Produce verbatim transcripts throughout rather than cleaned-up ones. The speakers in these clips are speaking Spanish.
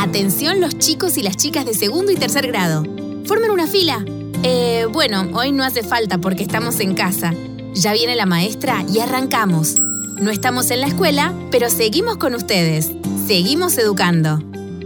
Atención los chicos y las chicas de segundo y tercer grado. Formen una fila. Eh, bueno, hoy no hace falta porque estamos en casa. Ya viene la maestra y arrancamos. No estamos en la escuela, pero seguimos con ustedes. Seguimos educando.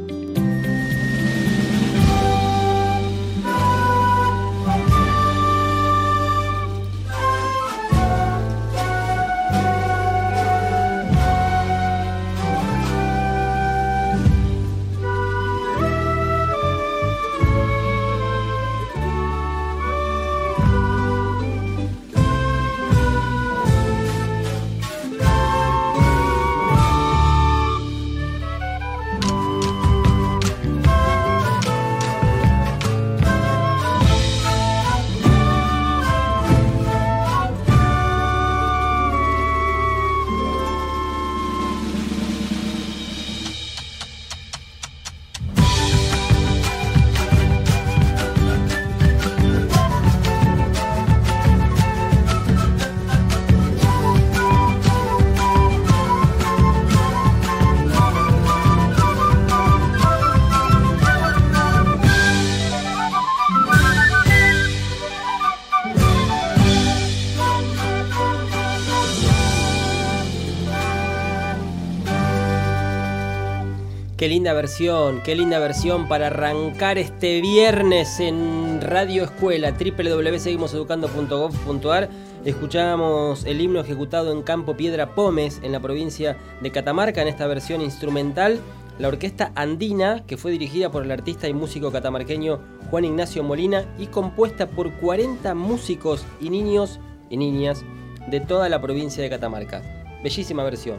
Qué linda versión, qué linda versión para arrancar este viernes en Radio Escuela, doble u doble u doble u punto seguimos educando punto gob punto ar. Escuchamos el himno ejecutado en Campo Piedra Pómez, en la provincia de Catamarca, en esta versión instrumental. La Orquesta Andina, que fue dirigida por el artista y músico catamarqueño Juan Ignacio Molina y compuesta por cuarenta músicos y niños y niñas de toda la provincia de Catamarca. Bellísima versión.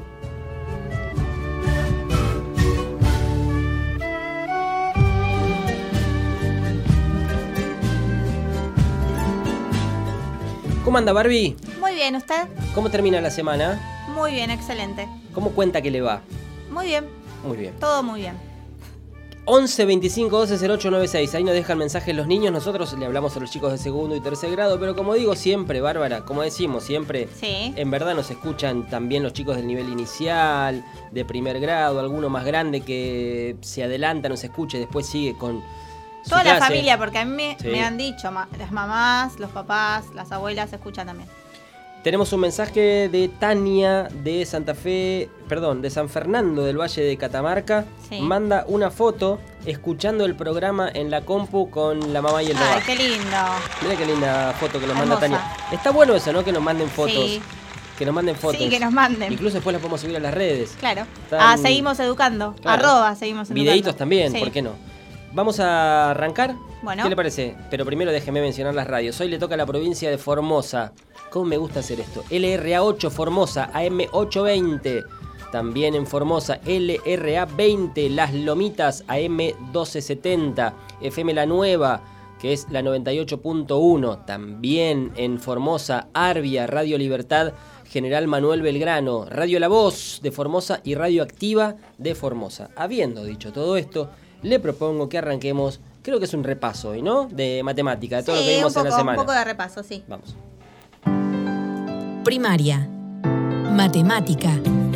¿Cómo anda, Barbie? Muy bien, ¿usted? ¿Cómo termina la semana? Muy bien, excelente. ¿Cómo cuenta que le va? Muy bien. Muy bien. Todo muy bien. once veinticinco doce cero ocho noventa y seis. Ahí nos dejan mensajes los niños. Nosotros le hablamos a los chicos de segundo y tercer grado. Pero como digo siempre, Bárbara, como decimos siempre, sí. En verdad nos escuchan también los chicos del nivel inicial, de primer grado, alguno más grande que se adelanta, nos escucha y después sigue con toda clase. La familia, porque a mí me, sí. me han dicho, ma, las mamás, los papás, las abuelas se escuchan también. Tenemos un mensaje de Tania de Santa Fe, perdón, de San Fernando del Valle de Catamarca. Sí. Manda una foto escuchando el programa en la compu con la mamá y el papá. Ay, qué lindo. Mira qué linda foto que nos hermosa. Manda Tania. Está bueno eso, ¿no? Que nos manden fotos. Sí. Que nos manden fotos. Sí, que nos manden. Incluso después las podemos subir a las redes. Claro. Están... Ah, seguimos educando. Claro. Arroba, seguimos educando. Videitos también, sí. ¿Por qué no? Vamos a arrancar. Bueno. ¿Qué le parece? Pero primero déjeme mencionar las radios. Hoy le toca a la provincia de Formosa. ¿Cómo me gusta hacer esto? L R A ocho Formosa, A M ochocientos veinte. También en Formosa, L R A veinte, Las Lomitas, A M doce setenta. F M La Nueva, que es la noventa y ocho punto uno. También en Formosa, Arbia, Radio Libertad, General Manuel Belgrano, Radio La Voz de Formosa y Radio Activa de Formosa. Habiendo dicho todo esto, le propongo que arranquemos, creo que es un repaso hoy, ¿no? De matemática, de todo sí, lo que vimos poco, en la semana. Un poco de repaso, sí. Vamos. Primaria. Matemática.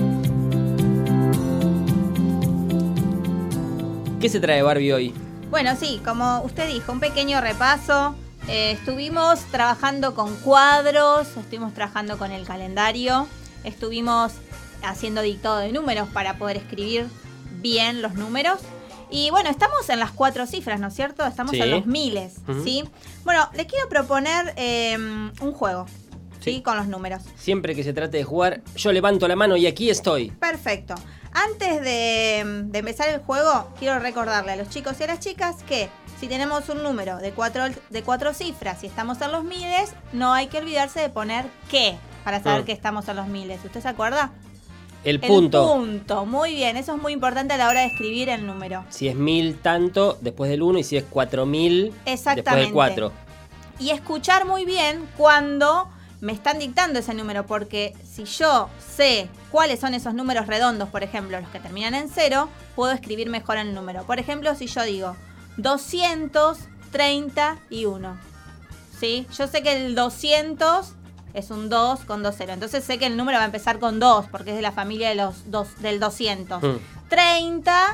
¿Qué se trae Barbie hoy? Bueno, sí, como usted dijo, un pequeño repaso. Eh, estuvimos trabajando con cuadros, estuvimos trabajando con el calendario, estuvimos haciendo dictado de números para poder escribir bien los números. Y bueno, estamos en las cuatro cifras, ¿no es cierto? Estamos sí. en los miles, uh-huh. ¿sí? Bueno, les quiero proponer eh, un juego, ¿sí? ¿sí? Con los números. Siempre que se trate de jugar, yo levanto la mano y aquí estoy. Perfecto. Antes de, de empezar el juego, quiero recordarle a los chicos y a las chicas que si tenemos un número de cuatro, de cuatro cifras y estamos en los miles, no hay que olvidarse de poner qué para saber uh-huh. que estamos en los miles. ¿Usted se acuerda? El punto. El punto, muy bien. Eso es muy importante a la hora de escribir el número. Si es mil tanto, después del uno, y si es cuatro mil, después del cuatro. Y escuchar muy bien cuando me están dictando ese número, porque si yo sé cuáles son esos números redondos, por ejemplo, los que terminan en cero, puedo escribir mejor el número. Por ejemplo, si yo digo doscientos treinta y uno, ¿sí? Yo sé que el doscientos... es un dos con dos cero. Entonces sé que el número va a empezar con dos, porque es de la familia de los dos, del doscientos. Mm. treinta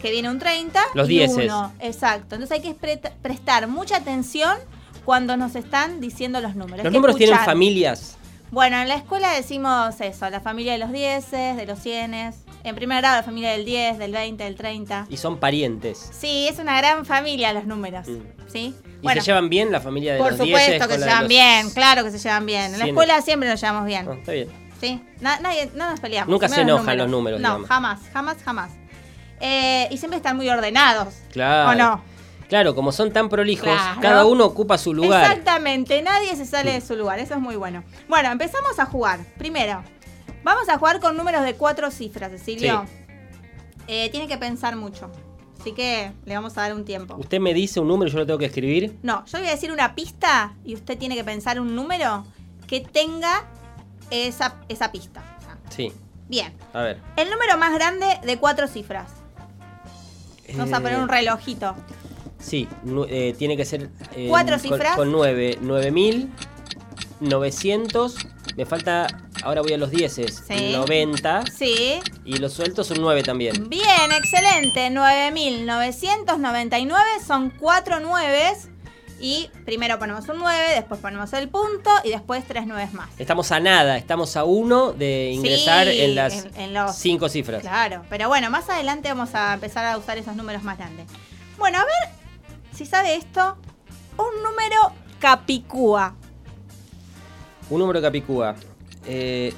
que viene un treinta Los y dieces. uno. Exacto. Entonces hay que pre- prestar mucha atención cuando nos están diciendo los números. ¿Los Hay que números tienen escuchar. familias? Bueno, en la escuela decimos eso, la familia de los dieces, de los cienes. En primer grado la familia del diez, del veinte, del treinta. Y son parientes. Sí, es una gran familia los números. Mm. ¿Sí? ¿Y se llevan bien la familia de por los supuesto dieces que con se la de llevan los bien, claro que se llevan bien. En la cienes? escuela siempre nos llevamos bien. Ah, está bien. ¿Sí? Na- nadie, no nos peleamos. Nunca se Primero enojan los números, No, digamos. jamás, jamás, jamás. Eh, y siempre están muy ordenados. Claro. ¿O no? Claro, como son tan prolijos, Claro. cada uno ocupa su lugar. Exactamente, nadie se sale de su lugar, eso es muy bueno. Bueno, empezamos a jugar. Primero, vamos a jugar con números de cuatro cifras, Cecilio. Sí. Eh, tiene que pensar mucho, así que le vamos a dar un tiempo. Usted me dice un número y yo lo tengo que escribir. No, yo le voy a decir una pista y usted tiene que pensar un número que tenga esa, esa pista. Sí, Bien, a ver. el número más grande de cuatro cifras. Vamos a poner un relojito. Sí, nu- eh, tiene que ser... eh, ¿Cuatro con- cifras? Con nueve. nueve mil novecientos. Me falta... Ahora voy a los dieces. Sí. noventa. Sí. Y los sueltos son nueve también. Bien, excelente. nueve mil novecientos noventa y nueve son cuatro nueves. Y primero ponemos un nueve, después ponemos el punto y después tres nueves más. Estamos a nada, estamos a uno de ingresar Sí, en las en- en los- cinco cifras. Claro, pero bueno, más adelante vamos a empezar a usar esos números más grandes. Bueno, a ver si sabe esto. Un número capicúa. Un número capicúa. Eh,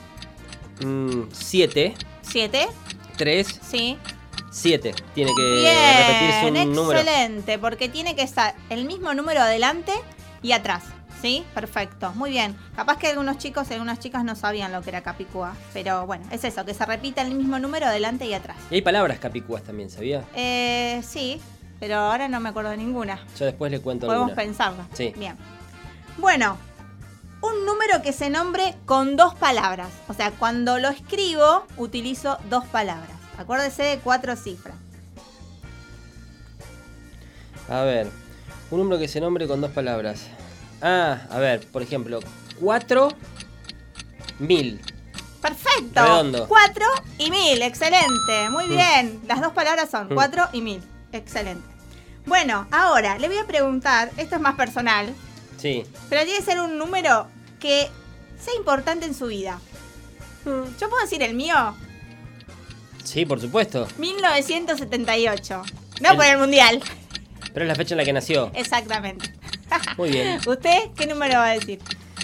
siete, ¿Siete? tres, Sí. siete. Tiene que Bien, repetirse un número. excelente, porque tiene que estar el mismo número adelante y atrás. ¿Sí? Perfecto, muy bien. Capaz que algunos chicos y algunas chicas no sabían lo que era capicúa, pero bueno, es eso, que se repita el mismo número adelante y atrás. Y hay palabras capicúas también, ¿sabía? Eh, sí, pero ahora no me acuerdo de ninguna. Yo después le cuento Podemos alguna. pensarla. Sí. Bien. Bueno, un número que se nombre con dos palabras. O sea, cuando lo escribo, utilizo dos palabras. Acuérdese de cuatro cifras. A ver, un número que se nombre con dos palabras. Ah, a ver, por ejemplo, cuatro mil. Perfecto. Redondo. Cuatro y mil. Excelente. Muy Mm. bien. Las dos palabras son Mm. cuatro y mil. Excelente. Bueno, ahora le voy a preguntar, esto es más personal, Sí. pero tiene que ser un número que sea importante en su vida. Mm. ¿Yo puedo decir el mío? Sí, por supuesto. mil novecientos setenta y ocho. No El- por el mundial. Pero es la fecha en la que nació. Exactamente. Muy bien. ¿Usted qué número va a decir?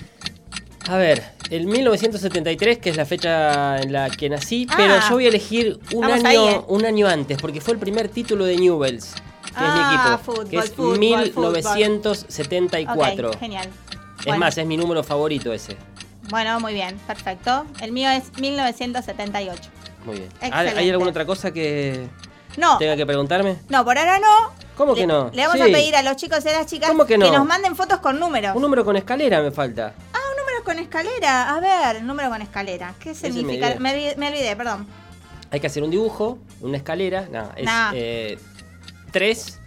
A ver, el mil novecientos setenta y tres, que es la fecha en la que nací, Ah. pero yo voy a elegir un Estamos año, ahí, ¿eh? un año antes, porque fue el primer título de Newell's, que Ah, es mi equipo, fútbol, que es fútbol, mil novecientos setenta y cuatro. Ok, genial. Es Bueno. más, es mi número favorito ese. Bueno, muy bien, perfecto. El mío es mil novecientos setenta y ocho. Muy bien. Excelente. ¿Hay alguna otra cosa que No, tenga que preguntarme? no, por ahora no. ¿Cómo Le- que no? Le vamos Sí. a pedir a los chicos y a las chicas ¿Cómo que no? nos manden fotos con números. Un número con escalera me falta. Ah, un número con escalera. A ver, número con escalera. ¿Qué Ese me significa? olvidé. Me olvidé, me olvidé, perdón. Hay que hacer un dibujo, una escalera. No, es No. tres,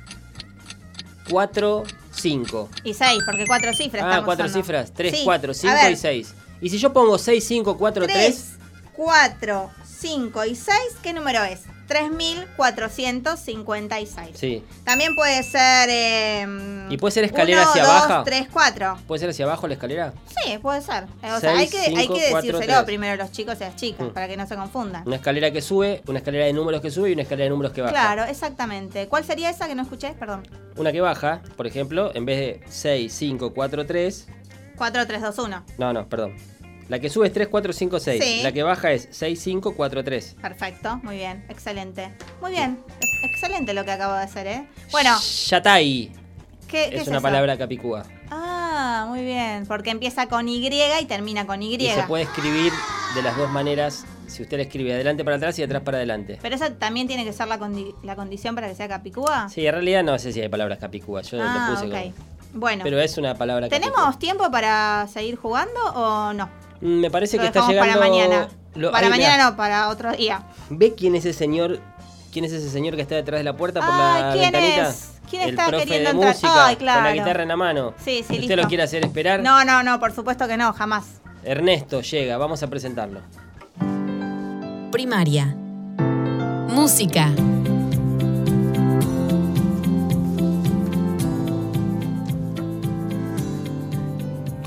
cuatro, cinco. Y seis, porque cuatro cifras. Ah, estamos cuatro usando. cifras. tres, Sí, cuatro, a cinco ver, y seis. Y si yo pongo seis, cinco, cuatro, tres. tres, cuatro, cinco y seis, ¿qué número es? tres mil cuatrocientos cincuenta y seis. Sí. También puede ser... Eh, ¿Y puede ser escalera uno, hacia dos, abajo? tres, cuatro. ¿Puede ser hacia abajo la escalera? Sí, puede ser. O sea, Seis, hay que, hay cinco, que cuatro, decírselo tres. primero a los chicos y a las chicas, Mm. para que no se confundan. Una escalera que sube, una escalera de números que sube y una escalera de números que baja. Claro, exactamente. ¿Cuál sería esa que no escuché? Perdón. Una que baja, por ejemplo, en vez de seis, cinco, cuatro, tres. cuatro, tres, dos, uno. No, no, perdón. La que sube es tres, cuatro, cinco, seis. Sí. La que baja es seis, cinco, cuatro, tres. Perfecto, muy bien, excelente. Muy bien, ex- excelente lo que acabo de hacer, ¿eh? Bueno, Yatai ¿qué, qué es es una eso? palabra capicúa. Ah, muy bien, porque empieza con Y y termina con Y. Y se puede escribir de las dos maneras. Si usted la escribe adelante para atrás y atrás para adelante. Pero esa también tiene que ser la, condi- la condición para que sea capicúa. Sí, en realidad no sé si hay palabras capicúas. Yo ah, lo puse ok. como- Bueno, Pero es una palabra capicúa. ¿tenemos tiempo para seguir jugando o no? Mm, Me parece Lo que está dejamos llegando. para mañana. lo- para ahí, mañana mirá. no, para otro día. ¿Ve quién es ese señor? ¿Quién es ese señor que está detrás de la puerta por Ay, la ¿quién ventanita? es? ¿Quién El está profe queriendo de entrar? música, Ay, claro. con la guitarra en la mano. Sí, sí, ¿Usted listo. lo quiere hacer esperar? No, no, no, por supuesto que no, jamás. Ernesto llega, vamos a presentarlo. Primaria. Música.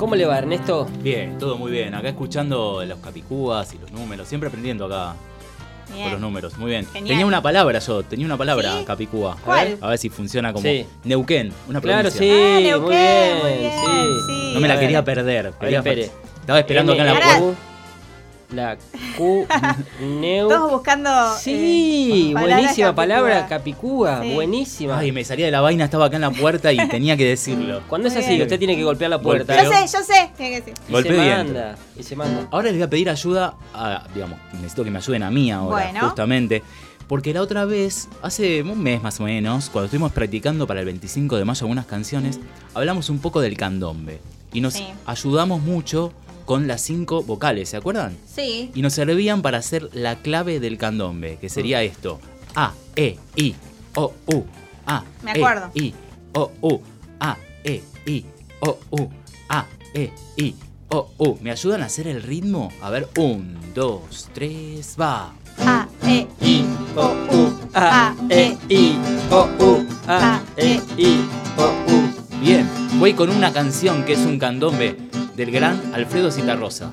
¿Cómo le va, Ernesto? Bien, todo muy bien. Acá escuchando los capicúas y los números. Siempre aprendiendo acá Bien. con los números. Muy bien. Genial. Tenía una palabra yo, tenía una palabra, ¿Sí? capicúa. ¿Cuál? A ver, a ver si funciona como Sí. Neuquén, una Claro, provincia. sí, Ah, muy Neuquén, bien, muy bien, sí. sí. No me la A ver. quería perder. A ver, quería- espere. Estaba esperando acá en la N- puerta. Q, La Q, Neu. Todos buscando. Sí, eh, palabras buenísima capicúa. palabra, capicúa, Sí. buenísima. Ay, me salía de la vaina, estaba acá en la puerta y tenía que decirlo. Cuando es Muy así, bien. usted tiene que golpear la puerta. Yo sé, yo sé. Tiene que decir. Y Golpeo se y manda, y se manda. Ahora les voy a pedir ayuda a, digamos, necesito que me ayuden a mí ahora, Bueno. justamente. Porque la otra vez, hace un mes más o menos, cuando estuvimos practicando para el veinticinco de mayo algunas canciones, hablamos un poco del candombe. Y nos Sí. ayudamos mucho con las cinco vocales, ¿se acuerdan? Sí. Y nos servían para hacer la clave del candombe, que sería esto. A, E, I, O, U. A, Me acuerdo. E, I, O, U. A, E, I, O, U. A, E, I, O, U. ¿Me ayudan a hacer el ritmo? A ver, un, dos, tres, va. A, E, I, O, U, A, E, I, O, U, A, E, I, O, U. Bien, voy con una canción que es un candombe del gran Alfredo Zitarrosa.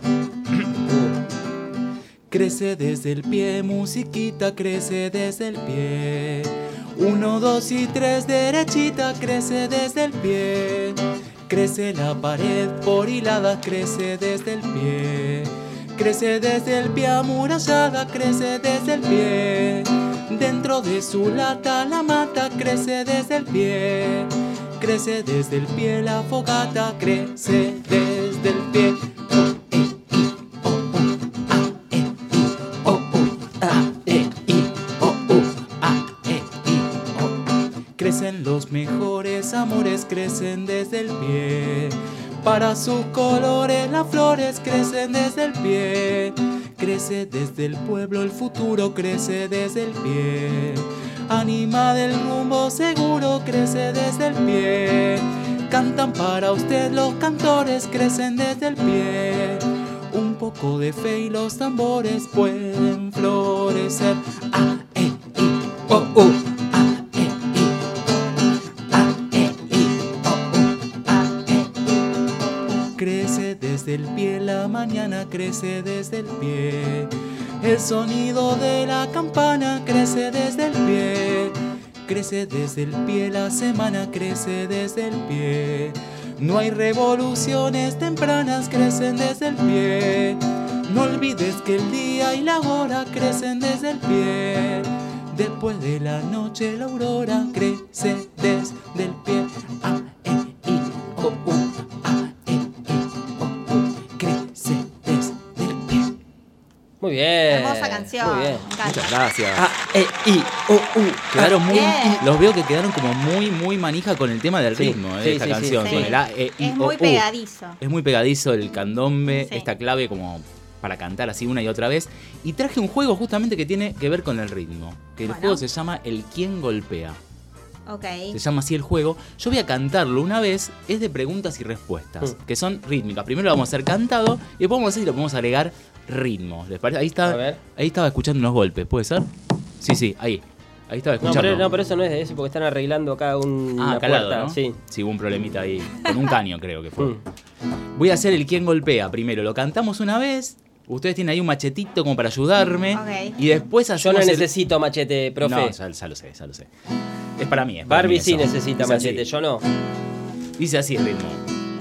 Crece desde el pie, musiquita, crece desde el pie. Uno, dos y tres, derechita, crece desde el pie. Crece la pared por hiladas, crece desde el pie. Crece desde el pie amurallada, crece desde el pie. Dentro de su lata la mata, crece desde el pie. Crece desde el pie la fogata, crece desde el pie. Crecen los mejores amores, crecen desde el pie. Para sus colores las flores crecen desde el pie. Crece desde el pueblo el futuro, crece desde el pie. Anima del rumbo seguro, crece desde el pie. Cantan para usted los cantores, crecen desde el pie. Un poco de fe y los tambores pueden florecer. A, E, I, O, U. A, E, I, A, E, I, O, U. A, E, I. Crece desde el pie la mañana, crece desde el pie. El sonido de la campana crece desde el pie. Crece desde el pie la semana, crece desde el pie. No hay revoluciones tempranas, crecen desde el pie. No olvides que el día y la hora crecen desde el pie. Después de la noche la aurora crece desde el pie. A, E, I, O, U. A, E, I, O, U. Crece desde el pie. Muy bien. Hermosa canción. Muy bien. Me encanta. Muchas gracias. A, E, I, O, U. Quedaron muy, Bien. los veo que quedaron como muy, muy manija con el tema del Sí, ritmo eh, sí, de esta sí, sí, canción. sí. Con el A, E, I, Es O, muy U. pegadizo. Es muy pegadizo el candombe, Sí. esta clave como para cantar así una y otra vez. Y traje un juego justamente que tiene que ver con el ritmo. Que el Bueno. juego se llama El Quién Golpea. Ok. Se llama así el juego. Yo voy a cantarlo una vez, es de preguntas y respuestas, Mm. que son rítmicas. Primero lo vamos a hacer cantado y después vamos a hacer y le podemos agregar ritmo. ¿Les parece? Ahí está, A ver. ahí estaba escuchando unos golpes, ¿puede ser? Sí, sí, ahí. Ahí estaba No escuchando. pero, no, pero eso no es de eso, porque están arreglando acá un, Ah, una calado, puerta. ¿no? Sí. Sí, hubo un problemita ahí. Con un caño creo que fue. Mm. Voy a hacer el quién golpea primero. Lo cantamos una vez. Ustedes tienen ahí un machetito como para ayudarme. Ok. Y después Yo hacemos no el- necesito machete, profe. No, ya, ya lo sé, ya lo sé. Es para mí, es para Barbie mí sí eso. necesita Dice así. machete, yo no. Dice así el ritmo.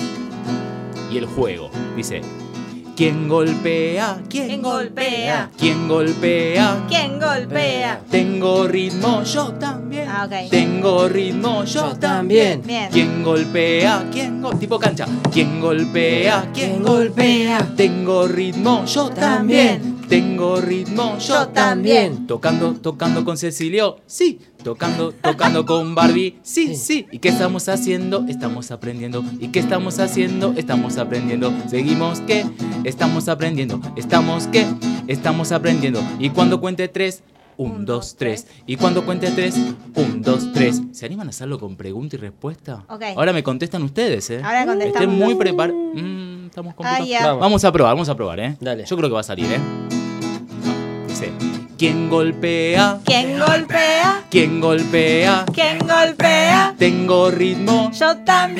Y el juego. Dice: ¿Quién golpea? ¿Quién, ¿Quién golpea? ¿Quién golpea? ¿Quién golpea? Tengo ritmo, yo también. Ah, ok. Tengo ritmo, yo, Yo también. también. Bien. ¿Quién golpea? ¿Quién go tipo cancha? ¿Quién golpea? ¿Quién ¿Quién golpea? golpea? Tengo ritmo, yo también. también. Tengo ritmo, yo, Yo también. Tocando, tocando con Cecilio, sí. Tocando, tocando con Barbie, sí, sí. ¿Y qué estamos haciendo? Estamos aprendiendo. ¿Y qué estamos haciendo? Estamos aprendiendo. Seguimos que estamos aprendiendo. Estamos que estamos aprendiendo. Y cuando cuente tres, un, Un, dos, dos, tres. Y cuando cuente tres, un, dos, tres. ¿Se animan a hacerlo con pregunta y respuesta? Ok. Ahora me contestan ustedes, ¿eh? Ahora contestamos. Estén muy preparados. Mm, estamos complicados. Ah, ya. Vamos. Vamos a probar, vamos a probar, ¿eh? Dale. Yo creo que va a salir, ¿eh? Dice: ¿quién golpea? ¿Quién golpea? ¿Quién golpea? ¿Quién golpea? Tengo ritmo, Yo también.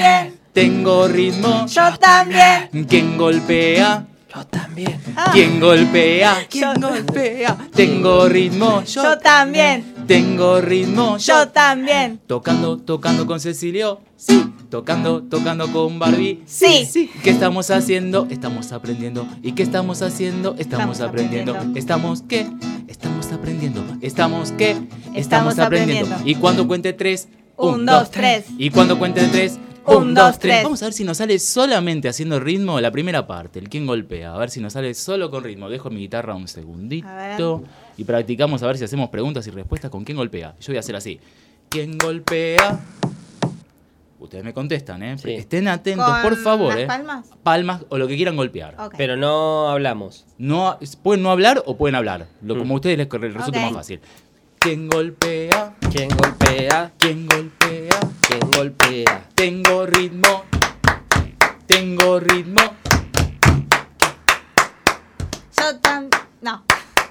Tengo ritmo. Yo también. ¿Quién golpea? Yo también. Ah. ¿Quién golpea? ¿Quién Yo- golpea? Tengo ritmo. Yo también. Tengo ritmo. Yo también. Tocando, tocando con Cecilio. Sí. Tocando, tocando con Barbie. Sí. Sí. ¿Qué estamos haciendo? Estamos aprendiendo. ¿Y qué estamos haciendo? Estamos, Estamos aprendiendo. aprendiendo. ¿Estamos qué? Estamos aprendiendo. ¿Estamos qué? Estamos aprendiendo. Y cuando cuente tres. Un, dos, tres. Y cuando cuente tres. Un, Un, dos, dos, tres. tres. Vamos a ver si nos sale solamente haciendo ritmo la primera parte, el quién golpea. A ver si nos sale solo con ritmo. Dejo mi guitarra un segundito A ver. y practicamos a ver si hacemos preguntas y respuestas con quién golpea. Yo voy a hacer así. ¿Quién golpea? Ustedes me contestan, ¿eh? Sí. Estén atentos, ¿Con por favor, las ¿eh? palmas? Palmas o lo que quieran golpear. Ok. Pero no hablamos. No, pueden no hablar o pueden hablar. Lo, como a Mm. ustedes les resulte Ok. más fácil. ¿Quién golpea? ¿Quién golpea? ¿Quién golpea? ¿Quién golpea? Tengo ritmo. Tengo ritmo. Yo también. No.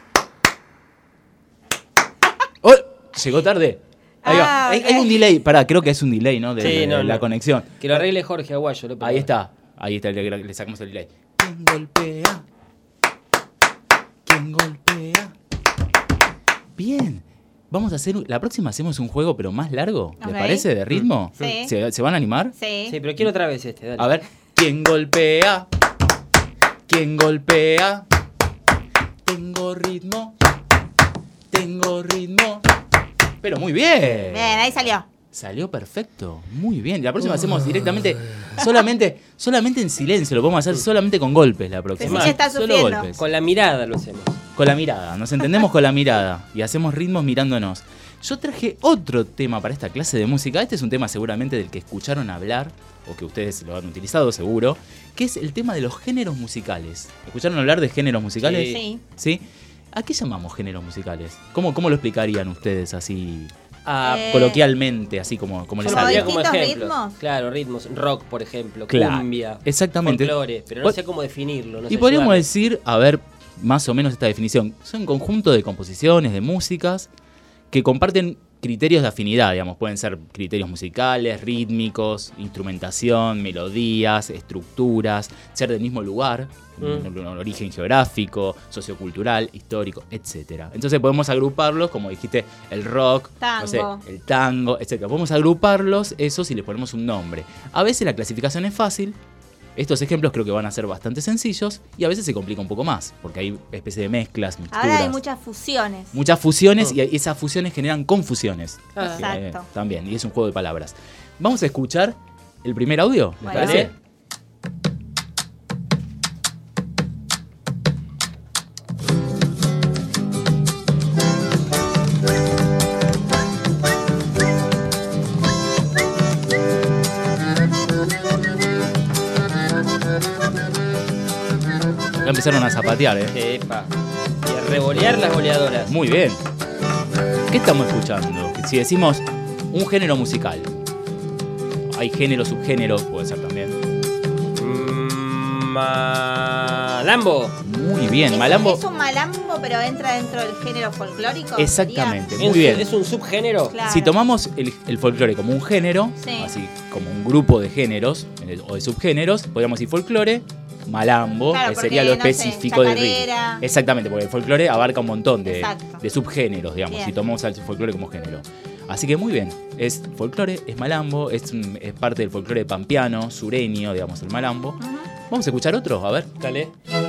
¡Oh! Llegó tarde. Ahí va. Ah, Hay, ok. hay un delay. Pará, creo que es un delay, ¿no? De, Sí, de no, la no. conexión. Que lo arregle Jorge Aguayo. lo Ahí perdón. está. Ahí está, le, le sacamos el delay. ¿Quién golpea? ¿Quién golpea? Bien. Vamos a hacer. La próxima hacemos un juego, pero más largo. ¿Les Ok. parece? ¿De ritmo? Sí. ¿Se, se van a animar? Sí. Sí, pero quiero otra vez este, dale. A ver. ¿Quién golpea? ¿Quién golpea? Tengo ritmo. Tengo ritmo. Pero muy bien. Bien, ahí salió. Salió perfecto, muy bien. La próxima hacemos directamente, solamente, solamente en silencio. Lo podemos hacer solamente con golpes la próxima. Pero si ya está Solo sufriendo. golpes. Con la mirada lo hacemos. Con la mirada, nos entendemos con la mirada y hacemos ritmos mirándonos. Yo traje otro tema para esta clase de música. Este es un tema seguramente del que escucharon hablar, o que ustedes lo han utilizado seguro, que es el tema de los géneros musicales. ¿Escucharon hablar de géneros musicales? Sí. Sí. ¿Sí? ¿A qué llamamos géneros musicales? ¿Cómo, cómo lo explicarían ustedes así, Ah, Eh, coloquialmente, así como, como les yo ¿como pondría sale? como distintos ejemplos. ritmos? Claro, ritmos. Rock, por ejemplo. Claro, Cumbia. exactamente. Folclore. Pero no sé cómo definirlo. No Y sé podríamos ayudarme. decir, a ver, más o menos esta definición. Son un conjunto de composiciones, de músicas, que comparten criterios de afinidad, digamos. Pueden ser criterios musicales, rítmicos, instrumentación, melodías, estructuras, ser del mismo lugar, Mm. un, un origen geográfico, sociocultural, histórico, etcétera. Entonces podemos agruparlos, como dijiste, el rock, no sé, Tango. el tango, etcétera. Podemos agruparlos esos y les ponemos un nombre. A veces la clasificación es fácil. Estos ejemplos creo que van a ser bastante sencillos y a veces se complica un poco más, porque hay especie de mezclas, mixturas. Ahora hay muchas fusiones. Muchas fusiones Oh. y esas fusiones generan confusiones. Ah. Que, Exacto. también, y es un juego de palabras. Vamos a escuchar el primer audio, ¿les Bueno. parece? Ya empezaron a zapatear, ¿eh? Epa. Y a revolear las boleadoras. Muy bien. ¿Qué estamos escuchando? Si decimos un género musical, hay género, subgénero, puede ser también. Mm, Malambo. Muy bien, ¿Es, malambo. ¿Es un malambo, pero entra dentro del género folclórico? Exactamente, ¿Es muy un- bien. ¿Es un subgénero? Claro. Si tomamos el, el folclore como un género, Sí. así como un grupo de géneros eh, o de subgéneros, podríamos decir folclore, malambo, Claro, que porque, sería lo no sé, específico del ritmo. chacarera. Exactamente, porque el folclore abarca un montón de, Exacto. de subgéneros, digamos, Bien. si tomamos al folclore como género. Así que muy bien, es folclore, es malambo, es, un- es parte del folclore pampeano, sureño, digamos, el malambo. Ujú. Vamos a escuchar otro, a ver. Dale.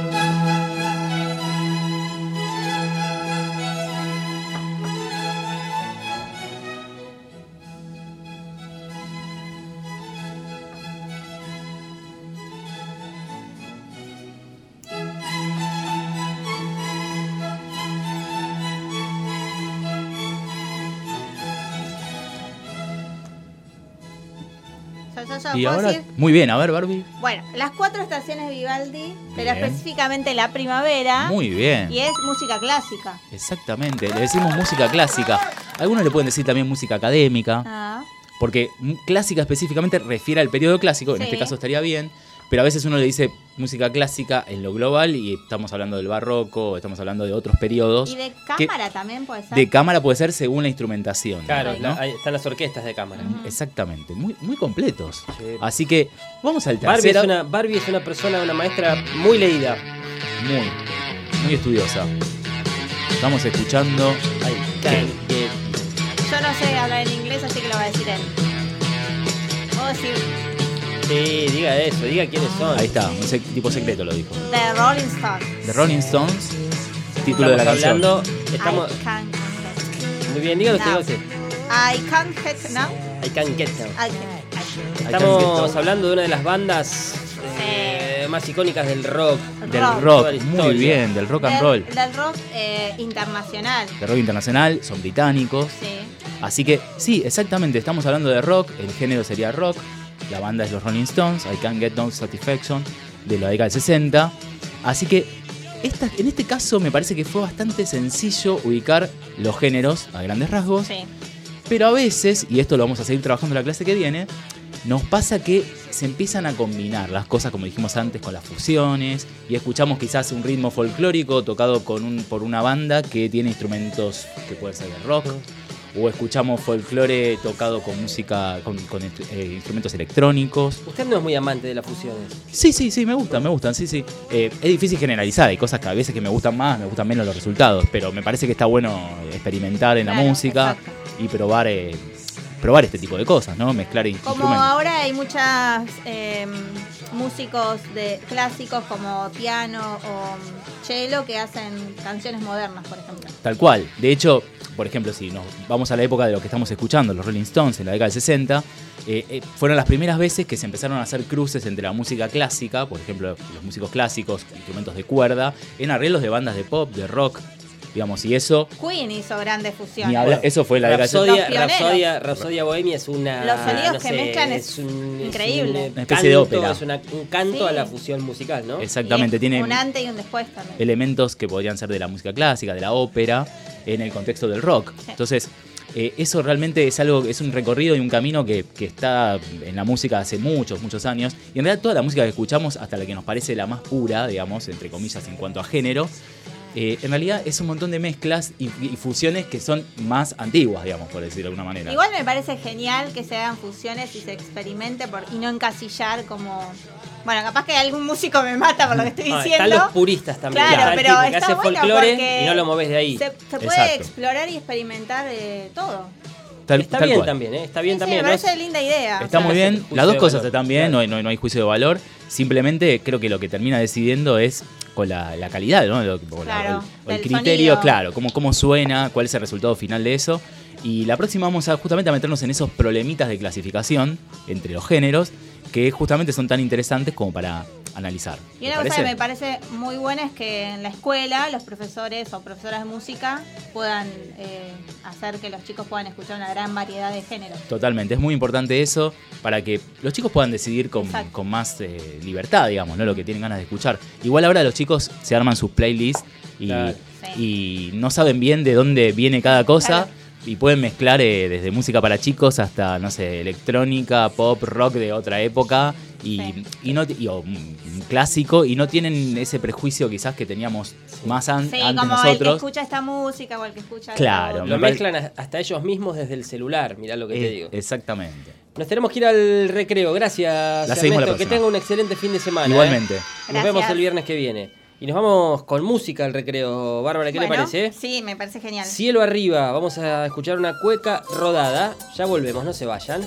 Yo, yo, yo, Y ¿puedo ahora, decir? muy bien, a ver, Barbie. Bueno, las cuatro estaciones de Vivaldi, pero Bien. específicamente la primavera. Muy bien. Y es música clásica. Exactamente, le decimos música clásica. Algunos le pueden decir también música académica, Ah, porque m- clásica específicamente refiere al periodo clásico, en Sí. este caso estaría bien, pero a veces uno le dice música clásica en lo global y estamos hablando del barroco, estamos hablando de otros periodos. Y de cámara también puede ser. De cámara puede ser según la instrumentación. Claro, ¿no? la, ahí están las orquestas de cámara. Ujú. Exactamente, muy, muy completos. Sí. Así que vamos al Barbie tercero. es, una, Barbie es una persona, una maestra muy leída. Muy, muy estudiosa. Estamos escuchando. Ay, can get- Yo no sé hablar en inglés, así que lo va a decir él. Puedo decir Sí, diga eso, diga quiénes son. Ahí está, un sec- tipo secreto lo dijo. The Rolling Stones. The Rolling Stones, título de la Estamos canción. hablando, estamos, I can't get muy bien, dígalo usted, No. usted. I can't get now. I can get down. I can't. I can't. Estamos hablando de una de las bandas eh, más icónicas del rock. Del Rock. rock, Toda la muy historia. bien, del rock and Del- roll. Del rock eh, internacional. Del rock internacional, son británicos. Sí. Así que sí, exactamente, estamos hablando de rock, el género sería rock, la banda es los Rolling Stones, I Can't Get No Satisfaction, de la década del sesenta. Así que esta, en este caso me parece que fue bastante sencillo ubicar los géneros a grandes rasgos, Sí. pero a veces, y esto lo vamos a seguir trabajando en la clase que viene, nos pasa que se empiezan a combinar las cosas, como dijimos antes, con las fusiones, y escuchamos quizás un ritmo folclórico tocado con un, por una banda que tiene instrumentos que pueden ser de rock, o escuchamos folclore tocado con música, con, con eh, instrumentos electrónicos. Usted no es muy amante de las fusiones. Sí, sí, sí, me gustan, me gustan, sí, sí. Eh, es difícil generalizar, hay cosas que a veces que me gustan más, me gustan menos los resultados, pero me parece que está bueno experimentar en la Claro, música exacto. y probar, eh, probar este tipo de cosas, ¿no? Mezclar in- Como instrumentos. ahora hay muchas eh, músicos de clásicos como piano o cello que hacen canciones modernas, por ejemplo. Tal cual. De hecho, por ejemplo, si nos vamos a la época de lo que estamos escuchando, los Rolling Stones, en la década del sesenta, eh, eh, fueron las primeras veces que se empezaron a hacer cruces entre la música clásica, por ejemplo, los músicos clásicos, instrumentos de cuerda, en arreglos de bandas de pop, de rock, digamos, y eso, Queen hizo grandes ni fusiones. hablar, eso fue la década del Rapsodia, Los pioneros. Rapsodia, Rapsodia Bohemia es una. Los sonidos no que sé, mezclan es un, increíble. un Una especie de canto, ópera. Es una- un canto Sí. a la fusión musical, ¿no? exactamente, Y es tiene un antes y un después también. elementos que podrían ser de la música clásica, de la ópera, en el contexto del rock. Sí. Entonces, eh, eso realmente es algo, es un recorrido y un camino que, que está en la música hace muchos, muchos años. Y en realidad toda la música que escuchamos, hasta la que nos parece la más pura, digamos, entre comillas, en cuanto a género, eh, en realidad es un montón de mezclas y, y fusiones que son más antiguas, digamos, por decirlo de alguna manera. Igual me parece genial que se hagan fusiones y se experimente por, y no encasillar como... Bueno, capaz que algún músico me mata por lo que estoy Ah, diciendo. están los puristas también. Claro, Está el pero tipo que está hace bueno folclore porque y no lo moves de ahí. Se, se puede Exacto. explorar y experimentar de todo. Tal- Está tal bien cual. también, ¿eh? Está bien Sí, sí, también. me ¿no? parece linda idea. Está O sea, muy bien, juicio las dos de cosas valor, están bien, claro. no hay, no, hay, no hay juicio de valor. Simplemente creo que lo que termina decidiendo es con la, la calidad, ¿no? Lo- o la- Claro, o el, o el del criterio, sonido. claro, cómo, cómo suena, cuál es el resultado final de eso. Y la próxima vamos a justamente a meternos en esos problemitas de clasificación entre los géneros que justamente son tan interesantes como para analizar. Y ¿Te una cosa parece? que me parece muy buena es que en la escuela los profesores o profesoras de música puedan eh, hacer que los chicos puedan escuchar una gran variedad de géneros. Totalmente, es muy importante eso para que los chicos puedan decidir con, Exacto. con más eh, libertad, digamos, ¿no? Lo que tienen ganas de escuchar. Igual ahora los chicos se arman sus playlists y, Claro. y no saben bien de dónde viene cada cosa. Claro. Y pueden mezclar eh, desde música para chicos hasta, no sé, electrónica, pop, rock de otra época y, Sí. y no y, o, mm, clásico y no tienen ese prejuicio quizás que teníamos más an- Sí, antes como el que nosotros. escucha esta música o el que escucha... Claro, esta Lo me pare- mezclan a- hasta ellos mismos desde el celular, mirá lo que te Eh, digo. exactamente. Nos tenemos que ir al recreo. Gracias, La seguimos la Ernesto. Que próxima. tenga un excelente fin de semana. Igualmente. ¿eh? Nos Gracias. vemos el viernes que viene. Y nos vamos con música al recreo. Bárbara, ¿qué Bueno, le parece? Sí, me parece genial. Cielo arriba. Vamos a escuchar una cueca rodada. Ya volvemos, no se vayan.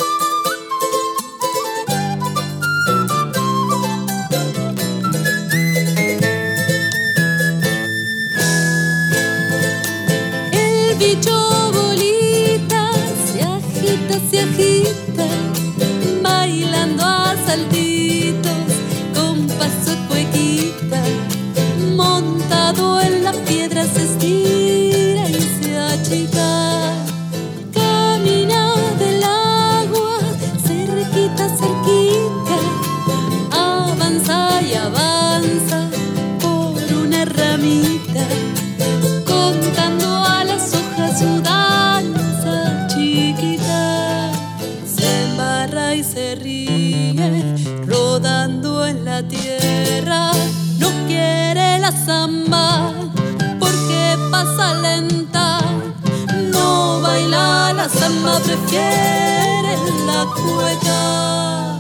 El bicho bolita se agita, se agita, bailando a saltitos con paso cuequita, montado en la piedra se estira y se achica, camina del agua, cerquita, cerquita, avanza y avanza por una ramita, contando a las hojas su danza chiquita, se embarra y se ríe, roda lenta. No baila la samba, prefiere la cueca.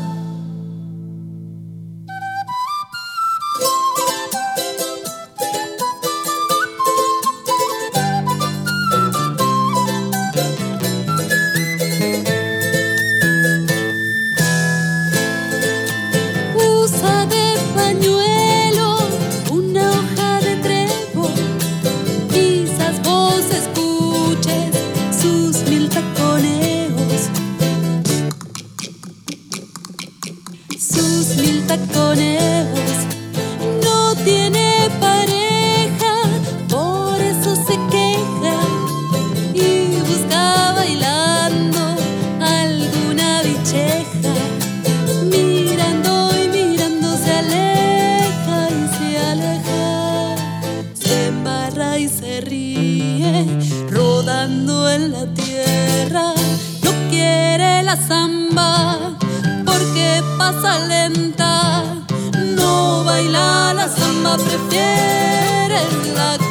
Usa de pañuelo una hoja de trébol, quizás vos escuches sus mil taconeos, sus mil taconeos. No tiene pareja, por eso se queja y busca bailando alguna bicheja. Mirando y mirando se aleja y se aleja, se embarra y se ríe, rodando en la tierra. No quiere la samba porque pasa lenta. No baila la samba, prefiere la